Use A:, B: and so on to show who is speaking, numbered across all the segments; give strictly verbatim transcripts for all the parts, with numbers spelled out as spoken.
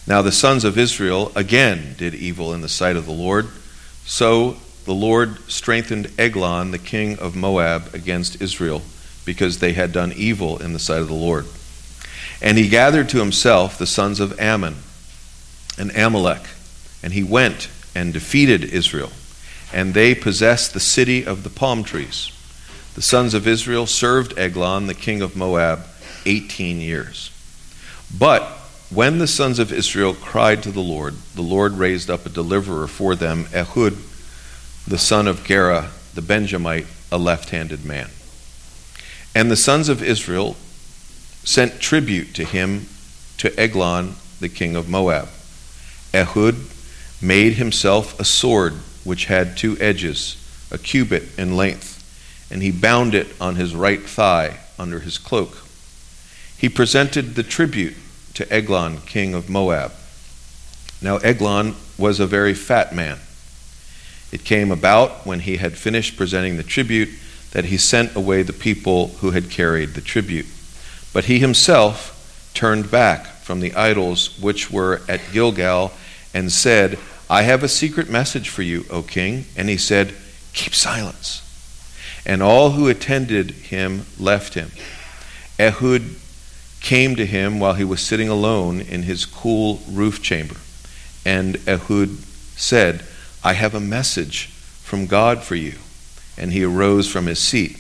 A: Now the sons of Israel again did evil in the sight of the Lord. So the Lord strengthened Eglon, the king of Moab, against Israel, because they had done evil in the sight of the Lord. And he gathered to himself the sons of Ammon and Amalek, and he went and defeated Israel, and they possessed the city of the palm trees. The sons of Israel served Eglon, the king of Moab, eighteen years. But when the sons of Israel cried to the Lord, the Lord raised up a deliverer for them, Ehud, the son of Gera, the Benjamite, a left-handed man. And the sons of Israel sent tribute to him, to Eglon, the king of Moab. Ehud made himself a sword which had two edges, a cubit in length, and he bound it on his right thigh under his cloak. He presented the tribute to Eglon, king of Moab. Now Eglon was a very fat man. It came about when he had finished presenting the tribute that he sent away the people who had carried the tribute. But he himself turned back from the idols which were at Gilgal and said, I have a secret message for you, O king. And he said, keep silence. And all who attended him left him. Ehud came to him while he was sitting alone in his cool roof chamber. And Ehud said, I have a message from God for you. And he arose from his seat.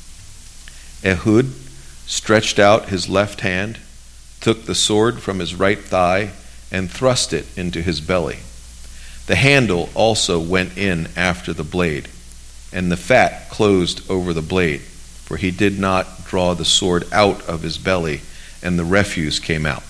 A: Ehud stretched out his left hand, took the sword from his right thigh, and thrust it into his belly. The handle also went in after the blade, and the fat closed over the blade, for he did not draw the sword out of his belly, and the refuse came out.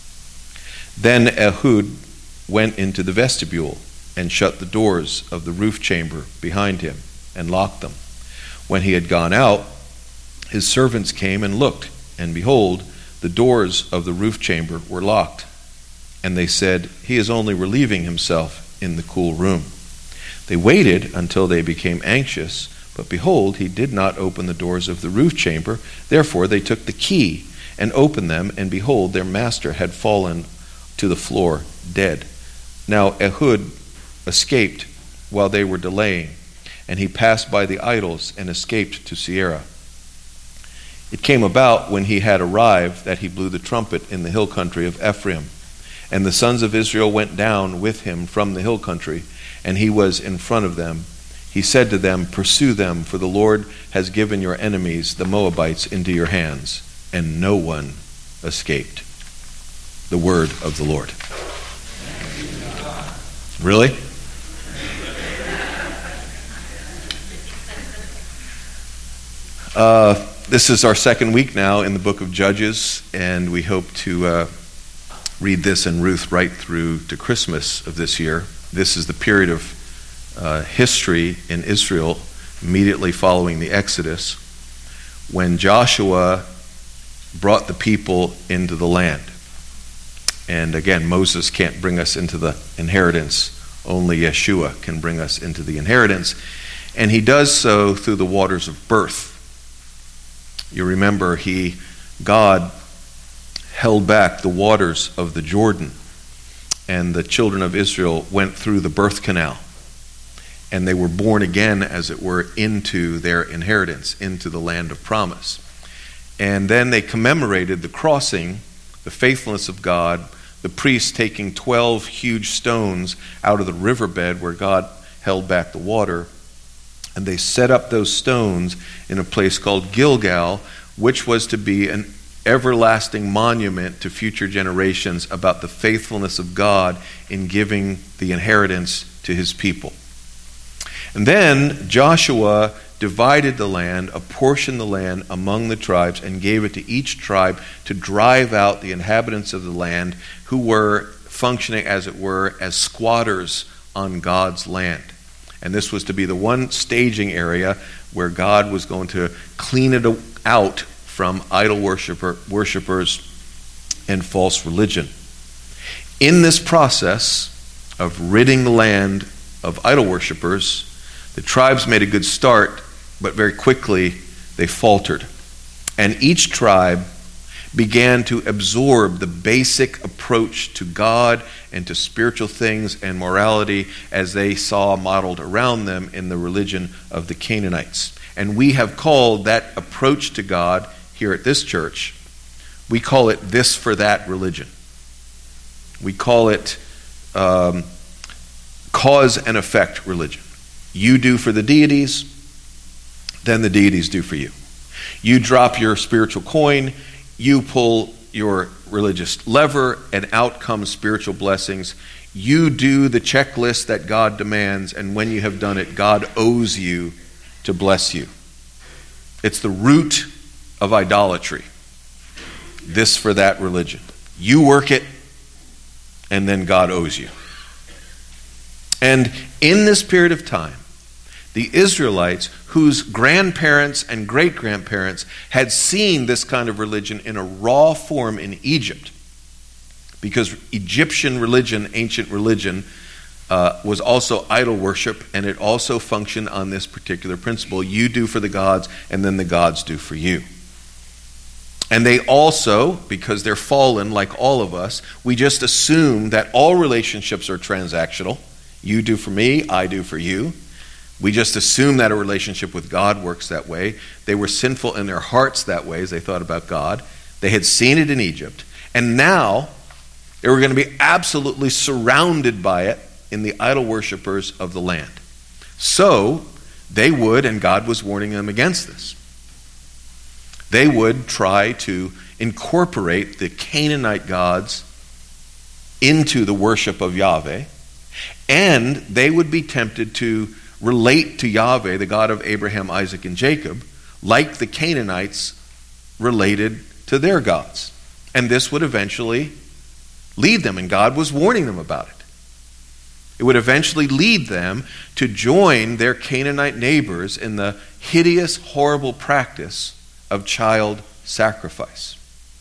A: Then Ehud went into the vestibule and shut the doors of the roof chamber behind him and locked them. When he had gone out, his servants came and looked, and behold, the doors of the roof chamber were locked. And they said, he is only relieving himself in the cool room. They waited until they became anxious, but behold, he did not open the doors of the roof chamber. Therefore they took the key and opened them, and behold, their master had fallen to the floor dead. Now Ehud escaped while they were delaying, and he passed by the idols and escaped to Sierra. It came about when he had arrived that he blew the trumpet in the hill country of Ephraim, and the sons of Israel went down with him from the hill country, and he was in front of them. He said to them, pursue them, for the Lord has given your enemies, the Moabites, into your hands. And no one escaped. The word of the Lord. Really? Uh, this is our second week now in the book of Judges, and we hope to uh, read this and Ruth right through to Christmas of this year. This is the period of uh, history in Israel immediately following the Exodus, when Joshua brought the people into the land. And again, Moses can't bring us into the inheritance. Only Yeshua can bring us into the inheritance. And he does so through the waters of birth. You remember, he, God held back the waters of the Jordan, and the children of Israel went through the birth canal. And they were born again, as it were, into their inheritance, into the land of promise. And then they commemorated the crossing, the faithfulness of God, the priests taking twelve huge stones out of the riverbed where God held back the water, and they set up those stones in a place called Gilgal, which was to be an everlasting monument to future generations about the faithfulness of God in giving the inheritance to his people. And then Joshua divided the land, apportioned the land among the tribes, and gave it to each tribe to drive out the inhabitants of the land who were functioning, as it were, as squatters on God's land. And this was to be the one staging area where God was going to clean it out from idol worshiper, worshipers and false religion. In this process of ridding the land of idol worshipers, the tribes made a good start, but very quickly they faltered. And each tribe began to absorb the basic approach to God and to spiritual things and morality as they saw modeled around them in the religion of the Canaanites. And we have called that approach to God here at this church, we call it this for that religion. We call it um, cause and effect religion. You do for the deities, then the deities do for you. You drop your spiritual coin, you pull your religious lever, and out comes spiritual blessings. You do the checklist that God demands, and when you have done it, God owes you to bless you. It's the root of idolatry. This for that religion. You work it, and then God owes you. And in this period of time, the Israelites, whose grandparents and great-grandparents had seen this kind of religion in a raw form in Egypt, because Egyptian religion, ancient religion, uh, was also idol worship, and it also functioned on this particular principle. You do for the gods, and then the gods do for you. And they also, because they're fallen like all of us, we just assume that all relationships are transactional. You do for me, I do for you. We just assume that a relationship with God works that way. They were sinful in their hearts that way as they thought about God. They had seen it in Egypt. And now they were going to be absolutely surrounded by it in the idol worshipers of the land. So they would, and God was warning them against this, they would try to incorporate the Canaanite gods into the worship of Yahweh, and they would be tempted to relate to Yahweh, the God of Abraham, Isaac, and Jacob, like the Canaanites related to their gods. And this would eventually lead them, and God was warning them about it. It would eventually lead them to join their Canaanite neighbors in the hideous, horrible practice of child sacrifice.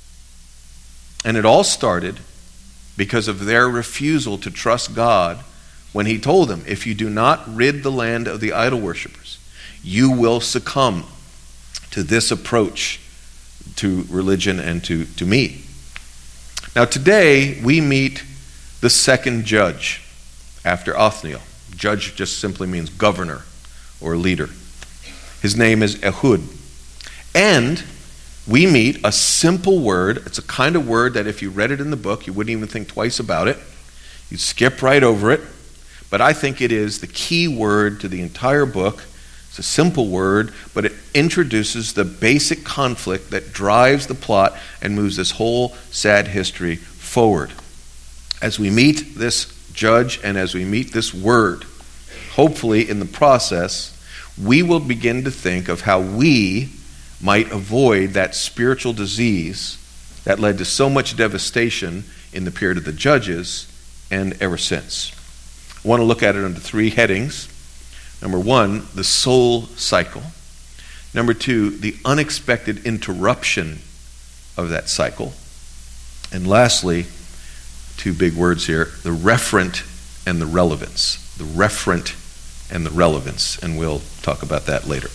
A: And it all started because of their refusal to trust God when he told them, if you do not rid the land of the idol worshippers, you will succumb to this approach to religion and to, to me. Now today we meet the second judge after Othniel. Judge just simply means governor or leader. His name is Ehud. And we meet a simple word. It's a kind of word that if you read it in the book, you wouldn't even think twice about it. You'd skip right over it. But I think it is the key word to the entire book. It's a simple word, but it introduces the basic conflict that drives the plot and moves this whole sad history forward. As we meet this judge and as we meet this word, hopefully in the process, we will begin to think of how we might avoid that spiritual disease that led to so much devastation in the period of the judges and ever since. I want to look at it under three headings. Number one, the soul cycle. Number two, the unexpected interruption of that cycle. And lastly, two big words here, the referent and the relevance. The referent and the relevance. And we'll talk about that later.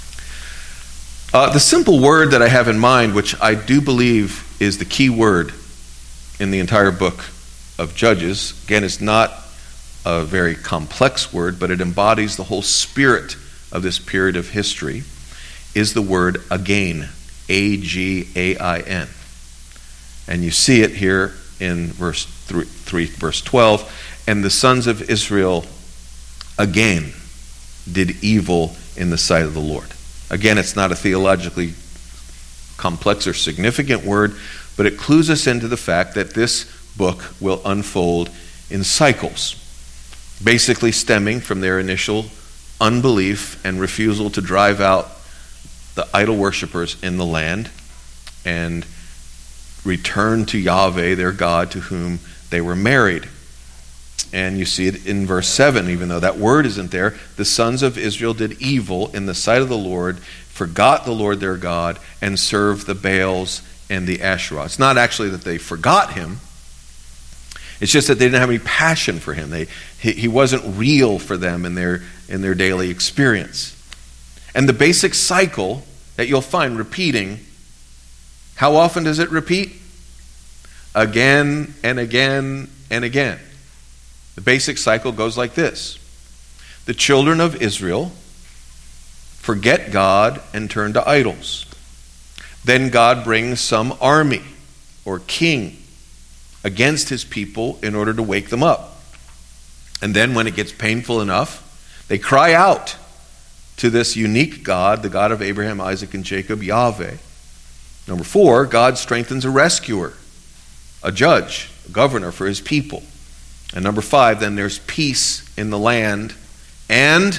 A: Uh, the simple word that I have in mind, which I do believe is the key word in the entire book of Judges, again, it's not a very complex word, but it embodies the whole spirit of this period of history, is the word again, A G A I N. And you see it here in verse three, three, verse twelve, and the sons of Israel again did evil in the sight of the Lord. Again, it's not a theologically complex or significant word, but it clues us into the fact that this book will unfold in cycles, basically stemming from their initial unbelief and refusal to drive out the idol worshippers in the land and return to Yahweh, their God, to whom they were married. And you see it in verse seven, even though that word isn't there. The sons of Israel did evil in the sight of the Lord, forgot the Lord their God, and served the Baals and the Asherah. It's not actually that they forgot him. It's just that they didn't have any passion for him. They, he, he wasn't real for them in their, in their daily experience. And the basic cycle that you'll find repeating How often does it repeat? Again and again and again. The basic cycle goes like this. The children of Israel forget God and turn to idols. Then God brings some army or king against his people in order to wake them up. And then when it gets painful enough, they cry out to this unique God, the God of Abraham, Isaac, and Jacob, Yahweh. Number four, God strengthens a rescuer, a judge, a governor for his people. And number five, then there's peace in the land. And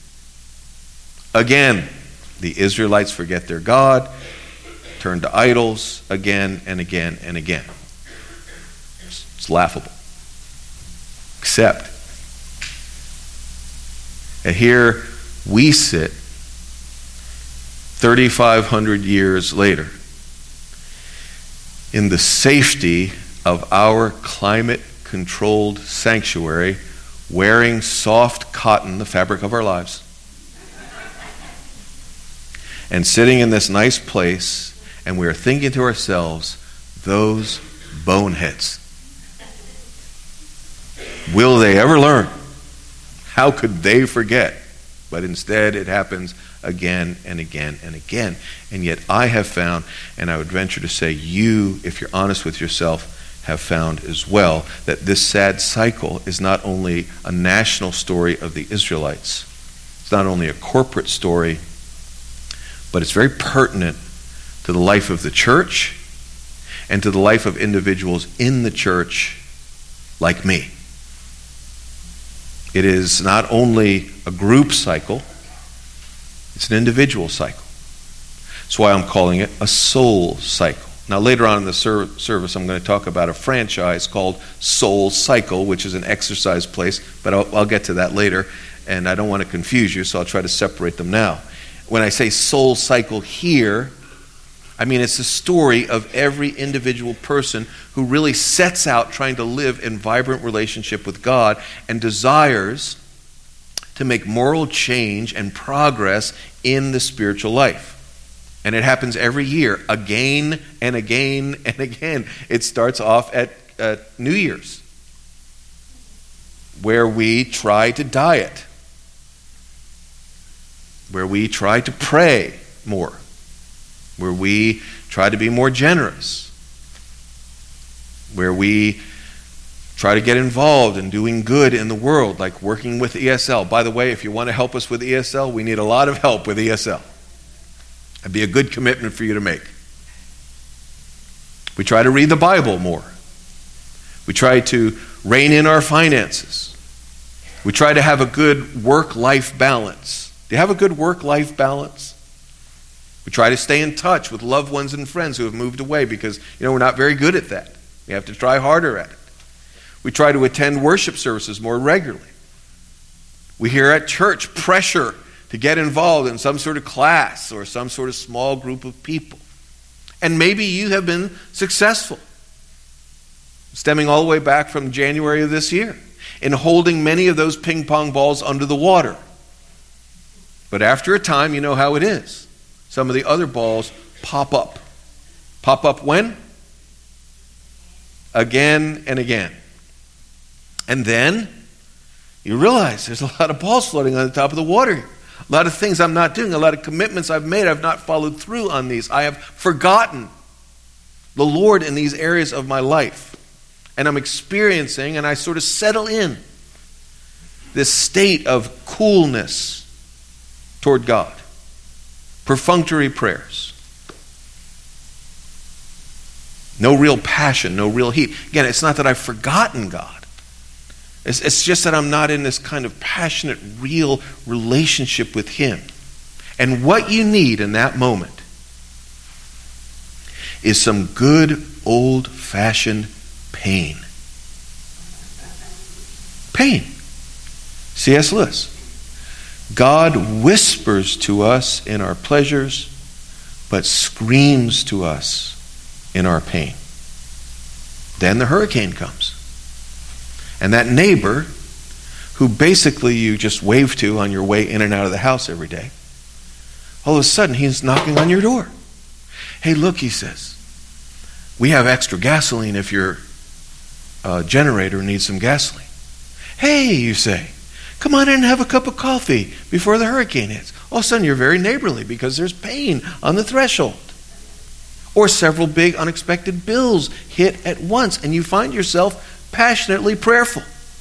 A: again, the Israelites forget their God, turn to idols again and again and again. It's laughable. Except, and here we sit thirty-five hundred years later in the safety of our climate-controlled sanctuary, wearing soft cotton, the fabric of our lives, and sitting in this nice place, and we are thinking to ourselves, those boneheads. Will they ever learn? How could they forget? But instead it happens again and again and again. And yet I have found, and I would venture to say you, if you're honest with yourself, have found as well, that this sad cycle is not only a national story of the Israelites, it's not only a corporate story, but it's very pertinent to the life of the church and to the life of individuals in the church like me. It is not only a group cycle, it's an individual cycle. That's why I'm calling it a soul cycle. Now later on in the ser- service I'm going to talk about a franchise called Soul Cycle, which is an exercise place, but I'll, I'll get to that later, and I don't want to confuse you, so I'll try to separate them now. When I say soul cycle here, I mean it's the story of every individual person who really sets out trying to live in vibrant relationship with God and desires to make moral change and progress in the spiritual life. And it happens every year, again and again and again. It starts off at uh, New Year's, where we try to diet, where we try to pray more, where we try to be more generous, where we try to get involved in doing good in the world, like working with E S L. By the way, if you want to help us with E S L, we need a lot of help with E S L. It'd be a good commitment for you to make. We try to read the Bible more. We try to rein in our finances. We try to have a good work-life balance. Do you have a good work-life balance? We try to stay in touch with loved ones and friends who have moved away because, you know, we're not very good at that. We have to try harder at it. We try to attend worship services more regularly. We hear at church pressure to get involved in some sort of class or some sort of small group of people. And maybe you have been successful, stemming all the way back from January of this year, in holding many of those ping pong balls under the water. But after a time, you know how it is. Some of the other balls pop up. Pop up when? Again and again. And then you realize there's a lot of balls floating on the top of the water. A lot of things I'm not doing. A lot of commitments I've made. I've not followed through on these. I have forgotten the Lord in these areas of my life. And I'm experiencing, and I sort of settle in, this state of coolness toward God. Perfunctory prayers. No real passion, no real heat. Again, it's not that I've forgotten God. It's, it's just that I'm not in this kind of passionate, real relationship with Him. And what you need in that moment is some good, old-fashioned pain. Pain. C S Lewis. God whispers to us in our pleasures, but screams to us in our pain. Then the hurricane comes. And that neighbor, who basically you just wave to on your way in and out of the house every day, all of a sudden he's knocking on your door. Hey, look, he says, We have extra gasoline if your uh, generator needs some gasoline. Hey, you say, come on in and have a cup of coffee before the hurricane hits. All of a sudden, you're very neighborly because there's pain on the threshold. Or several big unexpected bills hit at once, and you find yourself passionately prayerful.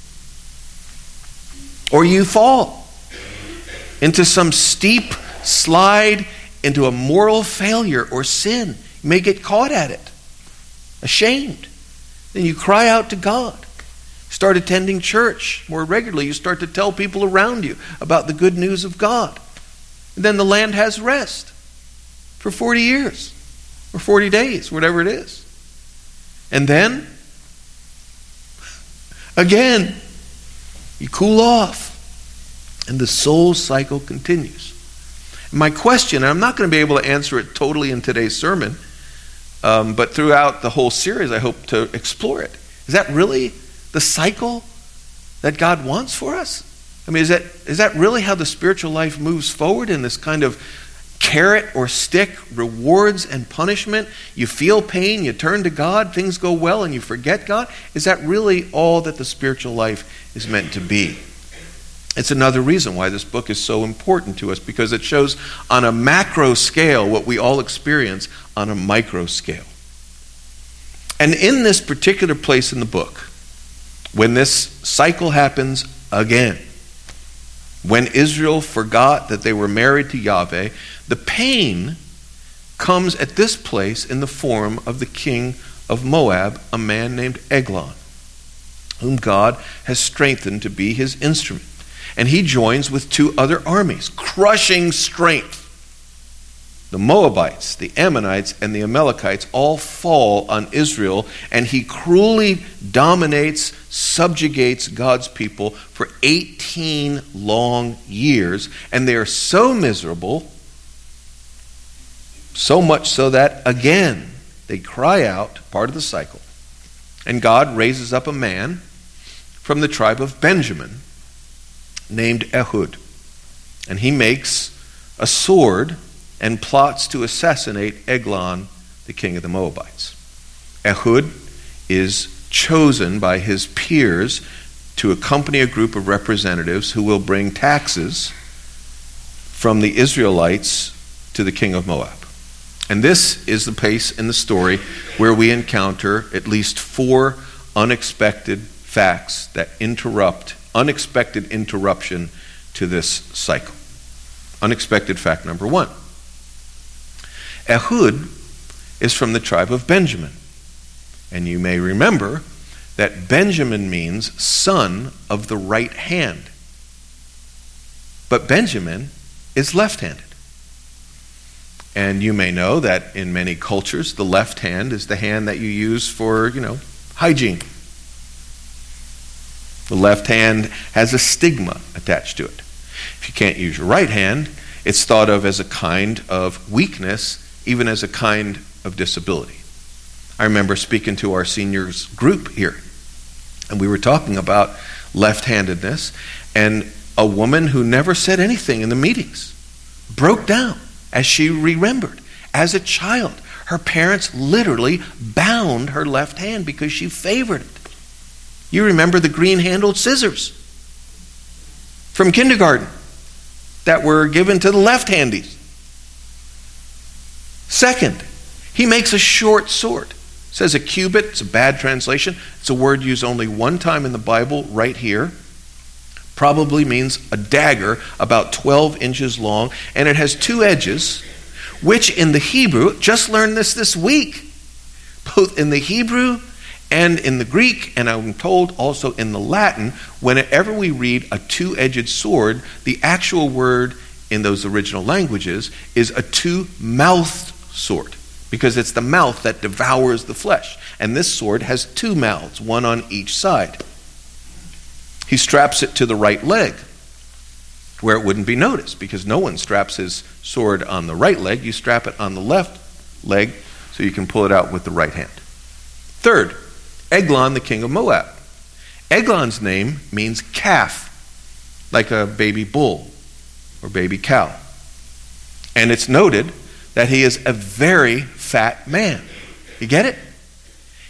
A: Or you fall into some steep slide into a moral failure or sin. You may get caught at it, ashamed. Then you cry out to God. Start attending church more regularly. You start to tell people around you about the good news of God. And then the land has rest for forty years or forty days, whatever it is. And then, again, you cool off. And the soul cycle continues. My question, and I'm not going to be able to answer it totally in today's sermon, um, but throughout the whole series I hope to explore it. Is that really the cycle that God wants for us? I mean, is that is that really how the spiritual life moves forward, in this kind of carrot or stick, rewards and punishment? You feel pain, you turn to God, things go well, and you forget God? Is that really all that the spiritual life is meant to be? It's another reason why this book is so important to us, because it shows on a macro scale what we all experience on a micro scale. And in this particular place in the book, when this cycle happens again, when Israel forgot that they were married to Yahweh, the pain comes at this place in the form of the king of Moab, a man named Eglon, whom God has strengthened to be his instrument. And he joins with two other armies, crushing strength. The Moabites, the Ammonites, and the Amalekites all fall on Israel, and he cruelly dominates, subjugates God's people for eighteen long years. And they are so miserable, so much so that, again, they cry out, part of the cycle. And God raises up a man from the tribe of Benjamin named Ehud. And he makes a sword and plots to assassinate Eglon, the king of the Moabites. Ehud is chosen by his peers to accompany a group of representatives who will bring taxes from the Israelites to the king of Moab. And this is the place in the story where we encounter at least four unexpected facts that interrupt, unexpected interruption to this cycle. Unexpected fact number one. Ehud is from the tribe of Benjamin. And you may remember that Benjamin means son of the right hand. But Benjamin is left-handed. And you may know that in many cultures, the left hand is the hand that you use for, you know, hygiene. The left hand has a stigma attached to it. If you can't use your right hand, it's thought of as a kind of weakness, even as a kind of disability. I remember speaking to our seniors group here, and we were talking about left-handedness, and a woman who never said anything in the meetings broke down as she remembered. As a child, her parents literally bound her left hand because she favored it. You remember the green-handled scissors from kindergarten that were given to the left-handies. Second, he makes a short sword. It says a cubit. It's a bad translation. It's a word used only one time in the Bible, right here. Probably means a dagger about twelve inches long, and it has two edges, which in the Hebrew, just learned this this week, both in the Hebrew and in the Greek, and I'm told also in the Latin, whenever we read a two-edged sword, the actual word in those original languages is a two-mouthed sword, because it's the mouth that devours the flesh. And this sword has two mouths, one on each side. He straps it to the right leg, where it wouldn't be noticed, because no one straps his sword on the right leg. You strap it on the left leg so you can pull it out with the right hand. Third, Eglon, the king of Moab. Eglon's name means calf, like a baby bull or baby cow. And it's noted that he is a very fat man. You get it?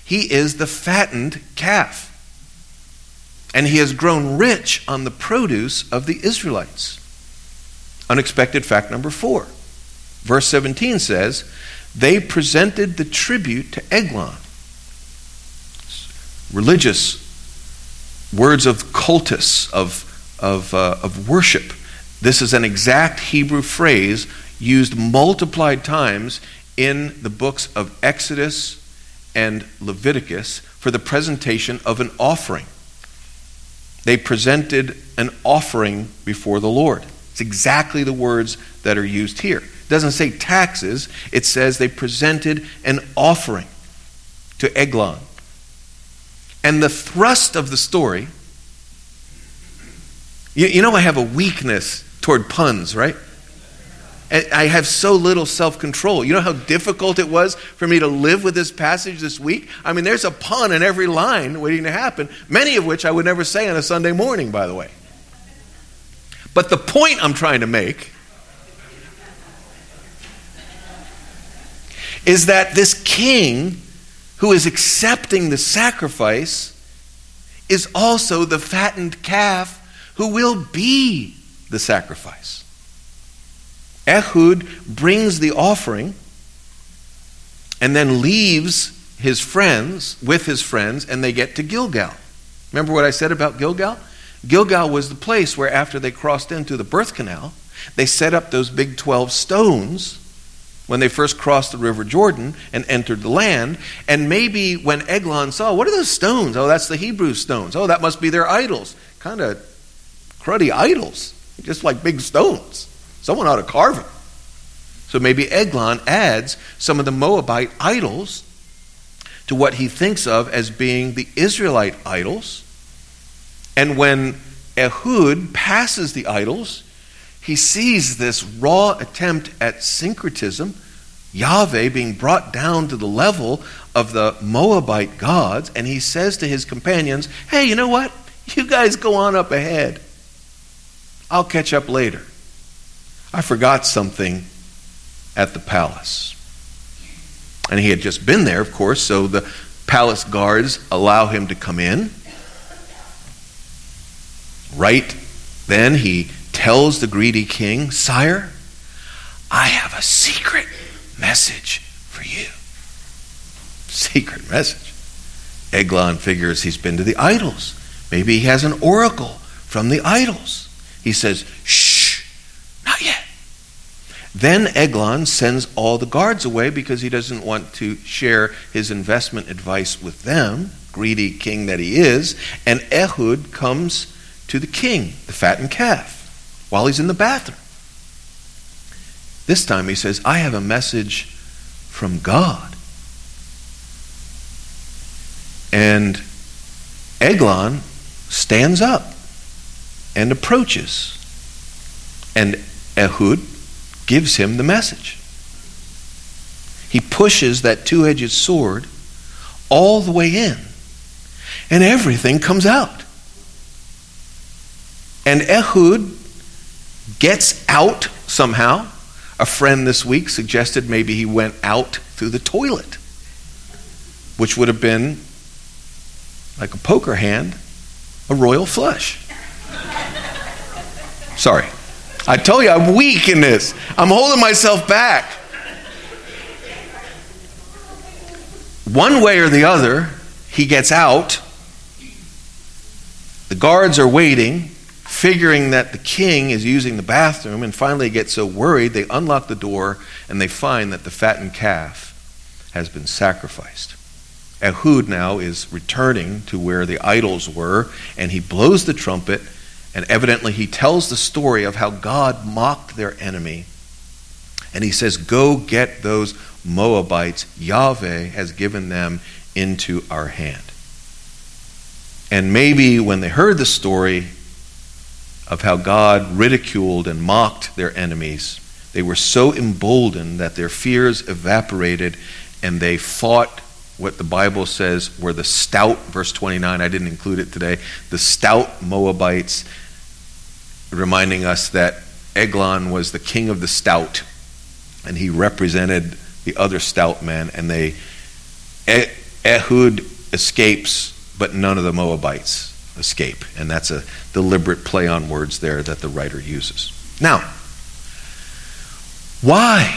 A: He is the fattened calf. And he has grown rich on the produce of the Israelites. Unexpected fact number four. Verse seventeen says, they presented the tribute to Eglon. Religious words of cultus, of, of, uh, of worship. This is an exact Hebrew phrase used multiplied times in the books of Exodus and Leviticus for the presentation of an offering. They presented an offering before the Lord. It's exactly the words that are used here. It doesn't say taxes. It says they presented an offering to Eglon. And the thrust of the story, you, you know I have a weakness toward puns, right? I have so little self-control. You know how difficult it was for me to live with this passage this week? I mean, there's a pun in every line waiting to happen, many of which I would never say on a Sunday morning, by the way. But the point I'm trying to make is that this king who is accepting the sacrifice is also the fattened calf who will be the sacrifice. Ehud brings the offering and then leaves his friends with his friends, and they get to Gilgal. Remember what I said about Gilgal? Gilgal was the place where after they crossed into the birth canal, they set up those big twelve stones when they first crossed the River Jordan and entered the land. And maybe when Eglon saw, what are those stones? Oh, that's the Hebrew stones. Oh, that must be their idols. Kind of cruddy idols, just like big stones. Someone ought to carve them. So maybe Eglon adds some of the Moabite idols to what he thinks of as being the Israelite idols. And when Ehud passes the idols, he sees this raw attempt at syncretism, Yahweh being brought down to the level of the Moabite gods, and he says to his companions, hey, you know what? You guys go on up ahead. I'll catch up later. I forgot something at the palace. And he had just been there, of course, so the palace guards allow him to come in. Right then he tells the greedy king, sire, I have a secret message for you. Secret message. Eglon figures he's been to the idols. Maybe he has an oracle from the idols. He says, shh, not yet. Then Eglon sends all the guards away because he doesn't want to share his investment advice with them, greedy king that he is. And Ehud comes to the king, the fattened calf, while he's in the bathroom. This time he says, I have a message from God. And Eglon stands up and approaches. And Ehud gives him the message. He pushes that two-edged sword all the way in, and everything comes out. And Ehud gets out somehow. A friend this week suggested maybe he went out through the toilet, which would have been like a poker hand, a royal flush. Sorry. I told you I'm weak in this. I'm holding myself back. One way or the other, he gets out. The guards are waiting, figuring that the king is using the bathroom, and finally get so worried they unlock the door and they find that the fattened calf has been sacrificed. Ehud now is returning to where the idols were, and he blows the trumpet, and evidently he tells the story of how God mocked their enemy. And he says, go get those Moabites. Yahweh has given them into our hand. And maybe when they heard the story of how God ridiculed and mocked their enemies, they were so emboldened that their fears evaporated and they fought what the Bible says were the stout, verse twenty-nine, I didn't include it today, the stout Moabites, reminding us that Eglon was the king of the stout, and he represented the other stout men, and they Ehud escapes, but none of the Moabites escape. And that's a deliberate play on words there that the writer uses. Now, why?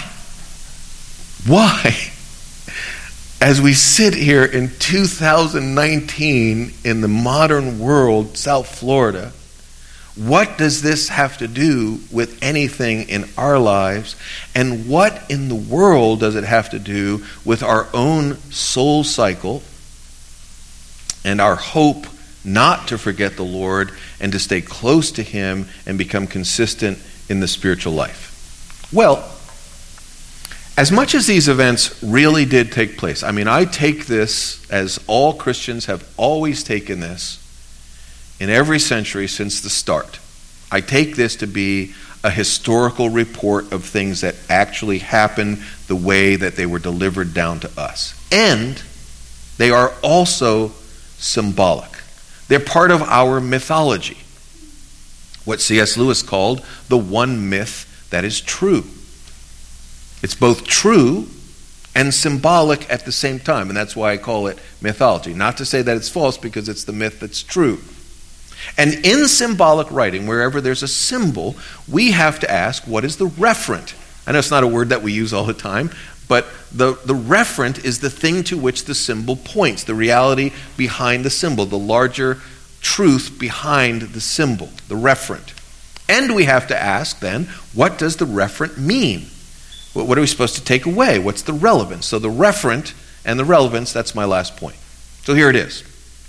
A: Why? As we sit here in two thousand nineteen in the modern world, South Florida, what does this have to do with anything in our lives? And what in the world does it have to do with our own soul cycle and our hope not to forget the Lord and to stay close to Him and become consistent in the spiritual life? Well, as much as these events really did take place, I mean, I take this as all Christians have always taken this in every century since the start. I take this to be a historical report of things that actually happened the way that they were delivered down to us. And they are also symbolic. They're part of our mythology. What C S Lewis called the one myth that is true. It's both true and symbolic at the same time, and that's why I call it mythology. Not to say that it's false, because it's the myth that's true. And in symbolic writing, wherever there's a symbol, we have to ask, what is the referent? I know it's not a word that we use all the time, but the, the referent is the thing to which the symbol points, the reality behind the symbol, the larger truth behind the symbol, the referent. And we have to ask then, what does the referent mean? What are we supposed to take away? What's the relevance? So the referent and the relevance, that's my last point. So here it is.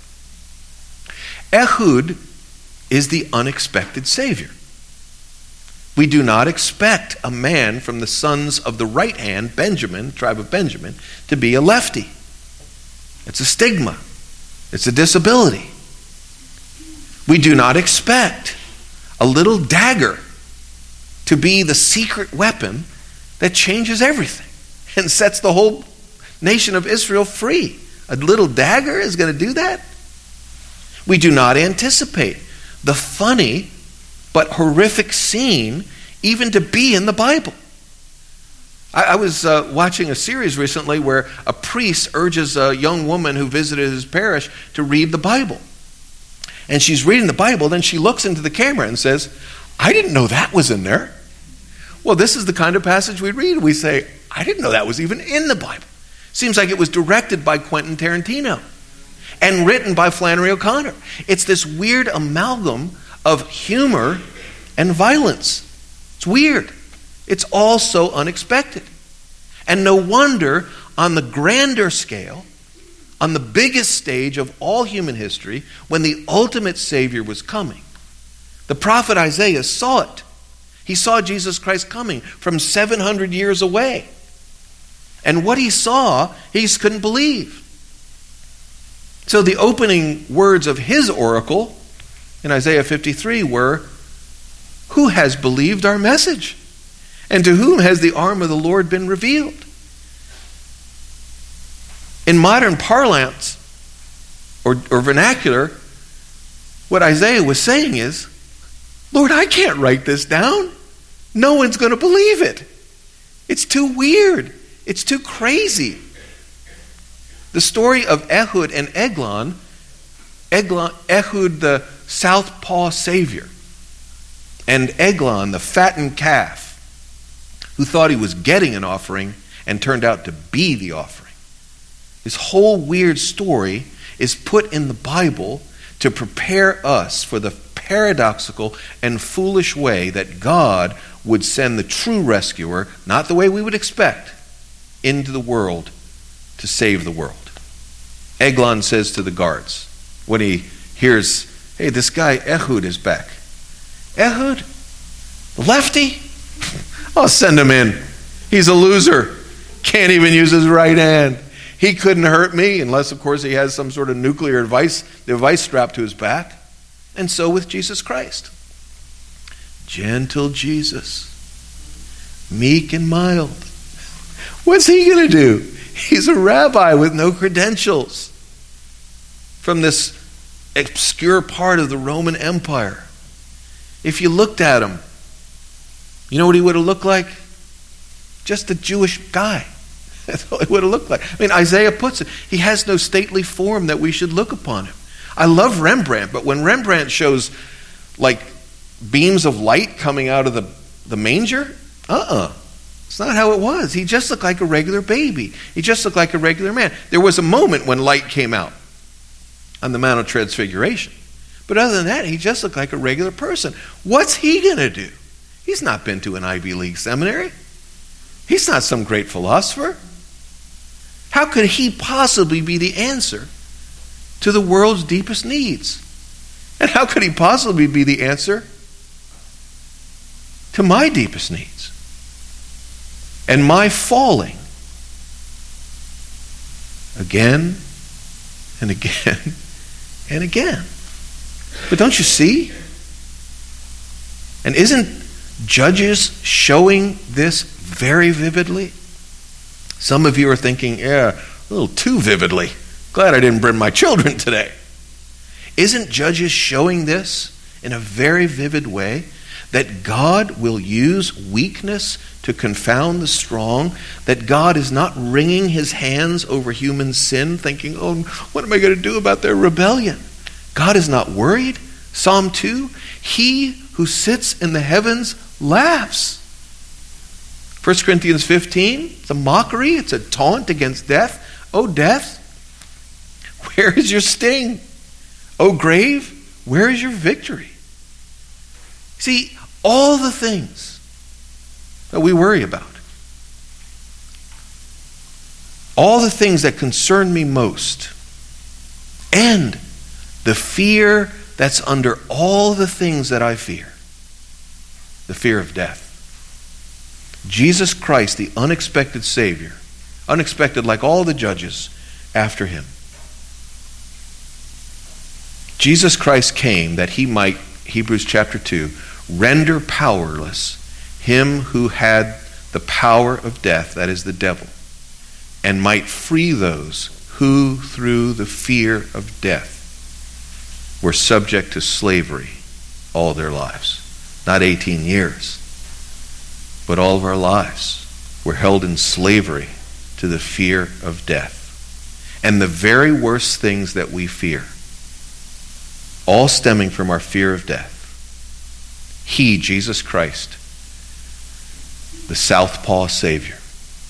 A: Ehud is the unexpected Savior. We do not expect a man from the sons of the right hand, Benjamin, tribe of Benjamin, to be a lefty. It's a stigma. It's a disability. We do not expect a little dagger to be the secret weapon that changes everything and sets the whole nation of Israel free. A little dagger is going to do that? We do not anticipate the funny but horrific scene even to be in the Bible. I, I was uh, watching a series recently where a priest urges a young woman who visited his parish to read the Bible. And she's reading the Bible, then she looks into the camera and says, "I didn't know that was in there." Well, this is the kind of passage we read. We say, I didn't know that was even in the Bible. Seems like it was directed by Quentin Tarantino and written by Flannery O'Connor. It's this weird amalgam of humor and violence. It's weird. It's all so unexpected. And no wonder, on the grander scale, on the biggest stage of all human history, when the ultimate Savior was coming, the prophet Isaiah saw it. He saw Jesus Christ coming from seven hundred years away. And what he saw, he just couldn't believe. So the opening words of his oracle in Isaiah fifty-three were, "Who has believed our message? And to whom has the arm of the Lord been revealed?" In modern parlance or, or vernacular, what Isaiah was saying is, Lord, I can't write this down. No one's going to believe it. It's too weird. It's too crazy. The story of Ehud and Eglon, Eglon Ehud the southpaw savior, and Eglon the fattened calf, who thought he was getting an offering and turned out to be the offering. This whole weird story is put in the Bible to prepare us for the paradoxical and foolish way that God would send the true rescuer, not the way we would expect, into the world to save the world. Eglon says to the guards, when he hears, hey, this guy Ehud is back. Ehud? The lefty? I'll send him in. He's a loser. Can't even use his right hand. He couldn't hurt me unless, of course, he has some sort of nuclear device, device strapped to his back. And so with Jesus Christ. Gentle Jesus. Meek and mild. What's he going to do? He's a rabbi with no credentials from this obscure part of the Roman Empire. If you looked at him, you know what he would have looked like? Just a Jewish guy. That's what it would have looked like. I mean, Isaiah puts it, he has no stately form that we should look upon him. I love Rembrandt, but when Rembrandt shows like beams of light coming out of the, the manger, uh-uh. It's not how it was. He just looked like a regular baby. He just looked like a regular man. There was a moment when light came out on the Mount of Transfiguration. But other than that, he just looked like a regular person. What's he going to do? He's not been to an Ivy League seminary. He's not some great philosopher. How could he possibly be the answer to the world's deepest needs? And how could he possibly be the answer to my deepest needs and my falling again and again and again? But don't you see? And isn't Judges showing this very vividly? Some of you are thinking, yeah, a little too vividly. Glad I didn't bring my children today. Isn't Judges showing this in a very vivid way? That God will use weakness to confound the strong, that God is not wringing his hands over human sin, thinking, oh, what am I going to do about their rebellion? God is not worried. Psalm two, he who sits in the heavens laughs. First Corinthians fifteen, it's a mockery, it's a taunt against death. Oh, death, where is your sting? Oh, grave, where is your victory? See, all the things that we worry about, all the things that concern me most, and the fear that's under all the things that I fear, the fear of death. Jesus Christ, the unexpected Savior, unexpected like all the judges after him. Jesus Christ came that he might, Hebrews chapter two, render powerless him who had the power of death, that is the devil, and might free those who through the fear of death were subject to slavery all their lives. Not eighteen years, but all of our lives. We're held in slavery to the fear of death. And the very worst things that we fear, all stemming from our fear of death, he, Jesus Christ, the Southpaw Savior.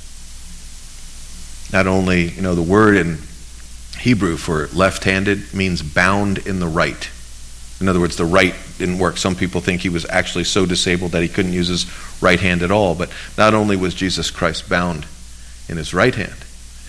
A: Not only, you know, the word in Hebrew for left-handed means bound in the right. In other words, the right didn't work. Some people think he was actually so disabled that he couldn't use his right hand at all. But not only was Jesus Christ bound in his right hand,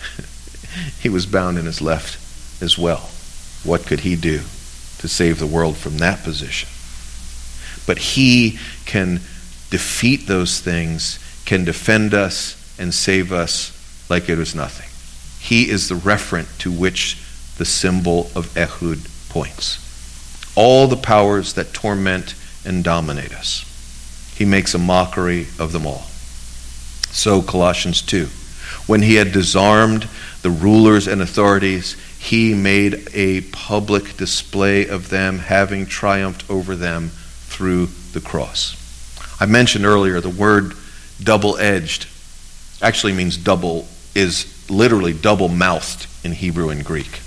A: he was bound in his left as well. What could he do to save the world from that position? But he can defeat those things, can defend us and save us like it was nothing. He is the referent to which the symbol of Ehud points. All the powers that torment and dominate us, he makes a mockery of them all. So Colossians two, when he had disarmed the rulers and authorities, he made a public display of them, having triumphed over them through the cross. I mentioned earlier the word double-edged actually means double, is literally double-mouthed in Hebrew and Greek.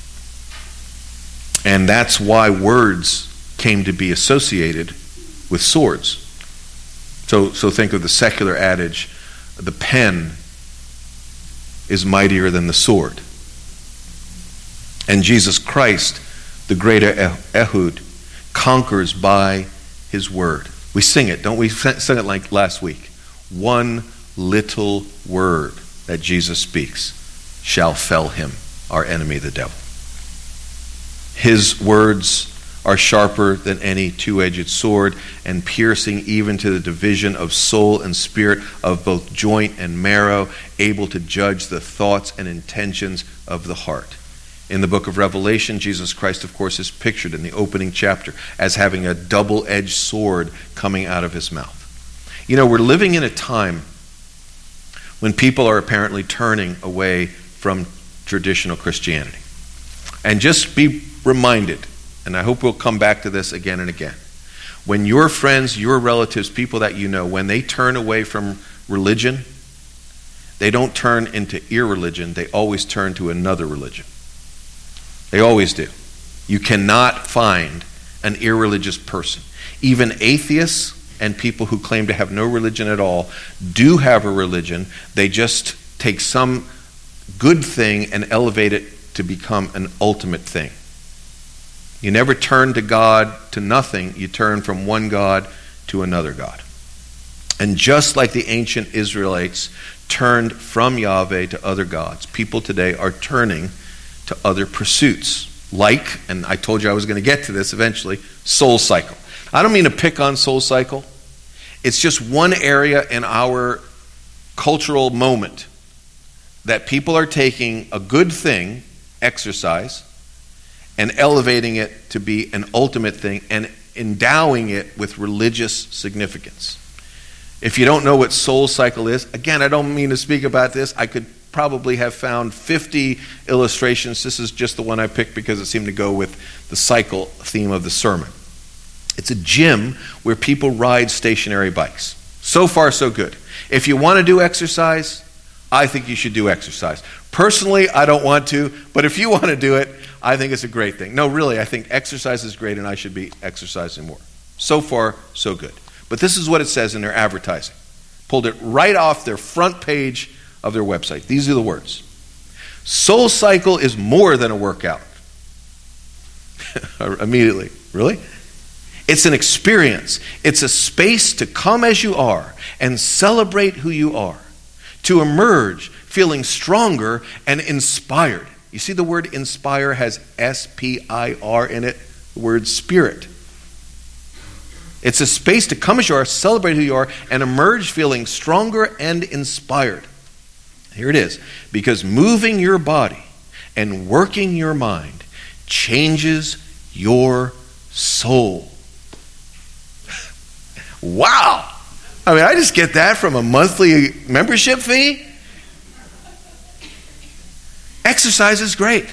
A: And that's why words came to be associated with swords. So, so think of the secular adage, the pen is mightier than the sword. And Jesus Christ, the greater Ehud, conquers by his word. We sing it, don't we? Sing it like last week. One little word that Jesus speaks shall fell him, our enemy, the devil. His words are sharper than any two-edged sword, and piercing even to the division of soul and spirit, of both joint and marrow, able to judge the thoughts and intentions of the heart. In the book of Revelation, Jesus Christ, of course, is pictured in the opening chapter as having a double-edged sword coming out of his mouth. You know, we're living in a time when people are apparently turning away from traditional Christianity. And just be reminded, and I hope we'll come back to this again and again, when your friends, your relatives, people that you know, when they turn away from religion, they don't turn into irreligion. They always turn to another religion. They always do. You cannot find an irreligious person. Even atheists and people who claim to have no religion at all do have a religion. They just take some good thing and elevate it to become an ultimate thing. You never turn to God to nothing. You turn from one God to another God. And just like the ancient Israelites turned from Yahweh to other gods, people today are turning to other pursuits. Like, and I told you I was going to get to this eventually, Soul Cycle. I don't mean to pick on Soul Cycle. It's just one area in our cultural moment that people are taking a good thing, exercise, and elevating it to be an ultimate thing and endowing it with religious significance. If you don't know what Soul Cycle is, again, I don't mean to speak about this. I could probably have found fifty illustrations. This is just the one I picked because it seemed to go with the cycle theme of the sermon. It's a gym where people ride stationary bikes. So far, so good. If you want to do exercise, I think you should do exercise. Personally, I don't want to, but if you want to do it, I think it's a great thing. No, really, I think exercise is great and I should be exercising more. So far, so good. But this is what it says in their advertising. Pulled it right off their front page of their website. These are the words. Soul Cycle is more than a workout. Immediately. Really? It's an experience. It's a space to come as you are and celebrate who you are. To emerge feeling stronger and inspired. You see the word inspire has S P I R in it, the word spirit. It's a space to come as you are, celebrate who you are, and emerge feeling stronger and inspired. Here it is. Because moving your body and working your mind changes your soul. Wow! I mean, I just get that from a monthly membership fee. Exercise is great.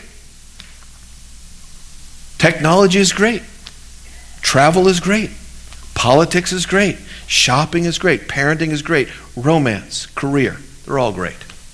A: Technology is great. Travel is great. Politics is great. Shopping is great. Parenting is great. Romance, career, they're all great.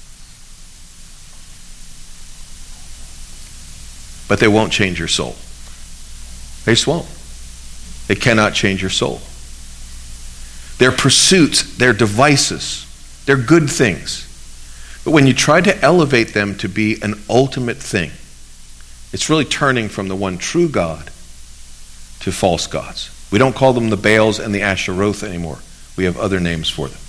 A: But they won't change your soul. They just won't. They cannot change your soul. They're pursuits, they're devices, they're good things. But when you try to elevate them to be an ultimate thing, it's really turning from the one true God to false gods. We don't call them the Baals and the Asheroth anymore. We have other names for them.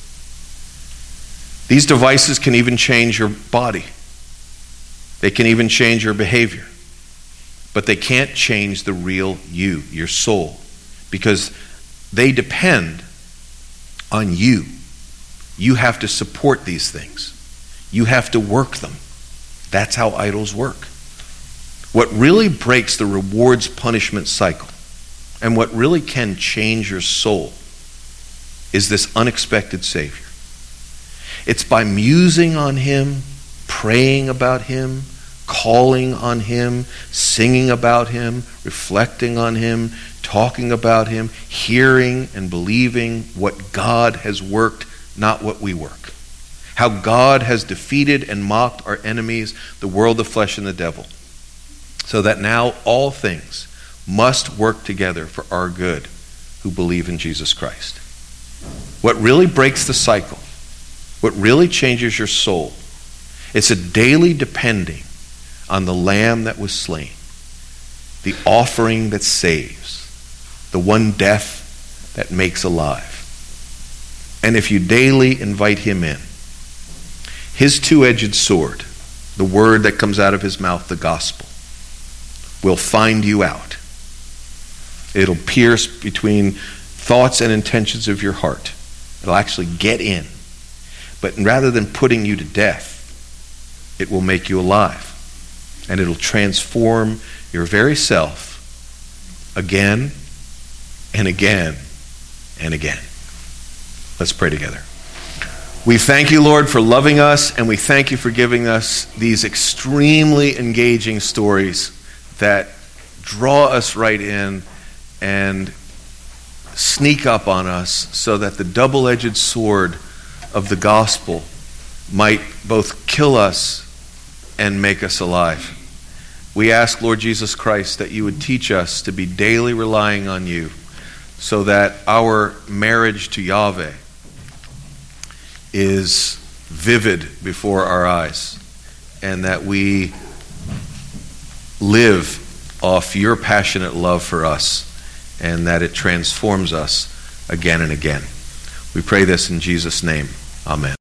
A: These devices can even change your body. They can even change your behavior. But they can't change the real you, your soul, because they depend on you. You have to support these things. You have to work them. That's how idols work. What really breaks the rewards punishment cycle and what really can change your soul is this unexpected Savior. It's by musing on Him, praying about Him, calling on Him, singing about Him, reflecting on Him, talking about Him, hearing and believing what God has worked, not what we work. How God has defeated and mocked our enemies, the world, the flesh, and the devil. So that now all things must work together for our good who believe in Jesus Christ. What really breaks the cycle, what really changes your soul, it's a daily depending on the Lamb that was slain, the offering that saves, the one death that makes alive. And if you daily invite Him in, His two-edged sword, the word that comes out of His mouth, the gospel, will find you out. It'll pierce between thoughts and intentions of your heart. It'll actually get in. But rather than putting you to death, it will make you alive. And it'll transform your very self again and again and again. Let's pray together. We thank you, Lord, for loving us, and we thank you for giving us these extremely engaging stories that draw us right in and sneak up on us so that the double-edged sword of the gospel might both kill us and make us alive. We ask, Lord Jesus Christ, that you would teach us to be daily relying on you so that our marriage to Yahweh is vivid before our eyes and that we live off your passionate love for us and that it transforms us again and again. We pray this in Jesus' name. Amen.